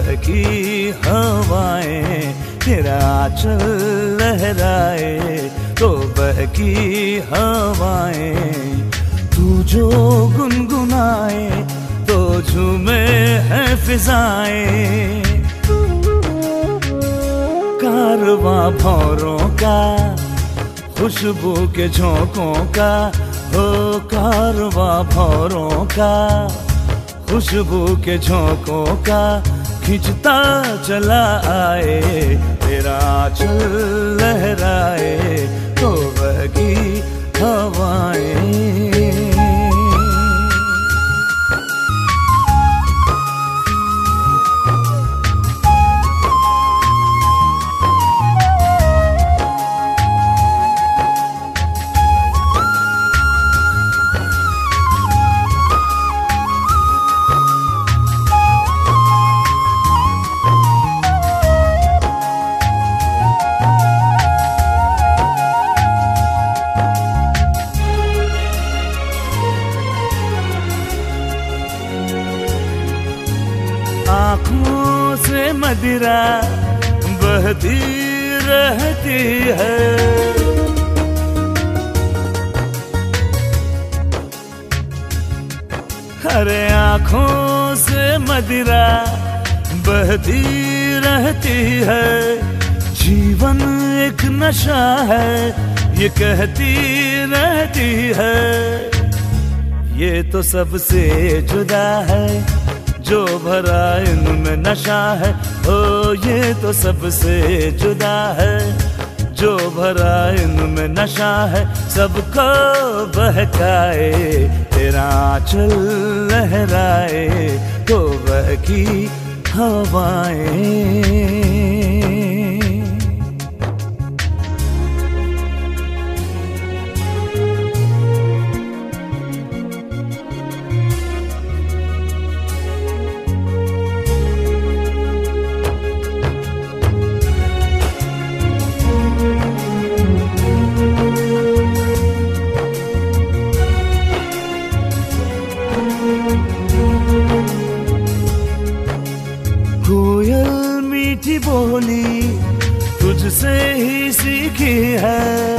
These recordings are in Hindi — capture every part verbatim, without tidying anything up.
बहकी हवाएं, तेरा आंचल लहराए तो बहकी हवाएं। तू जो गुनगुनाए तो झूमे है फिजाएं। कारवां भौरों का, खुशबू के झोंकों का, हो कारवां भौरों का, खुशबू के झोंकों का, खिंचता चला आए, तेरा आंचल लहराए तो बहकी हवाएं। आँखों से मदिरा बहती रहती है, अरे आँखों से मदिरा बहती रहती है। जीवन एक नशा है ये कहती रहती है, ये तो सबसे जुदा है जो भरा इनमें नशा है। ओ ये तो सबसे जुदा है जो भरा इनमें नशा है। सबको बहकाए, तेरा आंचल लहराए तो बहकी हवाएं। कोयल मीठी बोली तुझसे ही सीखी है,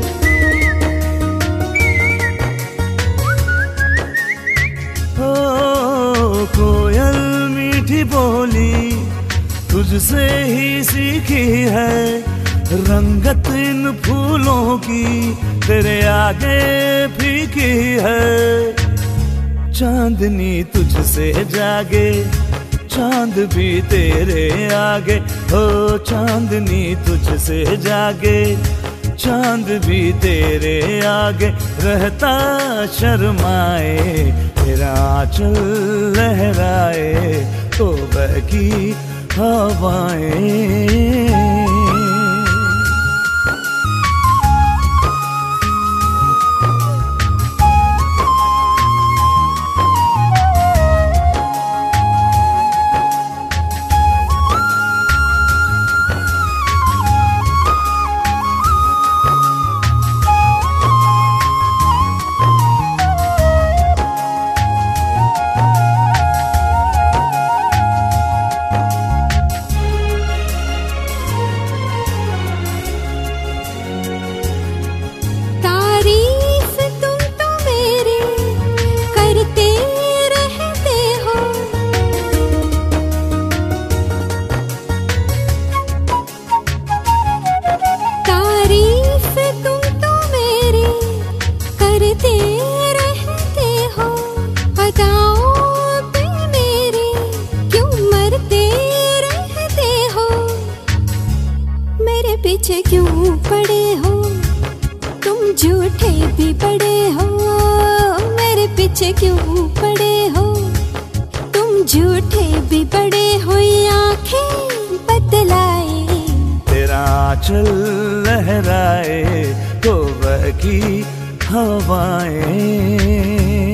ओ कोयल मीठी बोली तुझसे ही सीखी है। रंगत इन फूलों की तेरे आगे फीकी है। चांदनी तुझसे जागे, चांद भी तेरे आगे, हो चांदनी तुझसे जागे, चांद भी तेरे आगे। रहता शर्माए, तेरा आंचल लहराए तो बहकी हवाएं। पीछे क्यों पड़े हो तुम, झूठे भी बड़े हो। मेरे पीछे क्यों पड़े हो तुम, झूठे भी बड़े हो। आंखें बदलाए, तेरा आंचल लहराए तो बहकी हवाएं।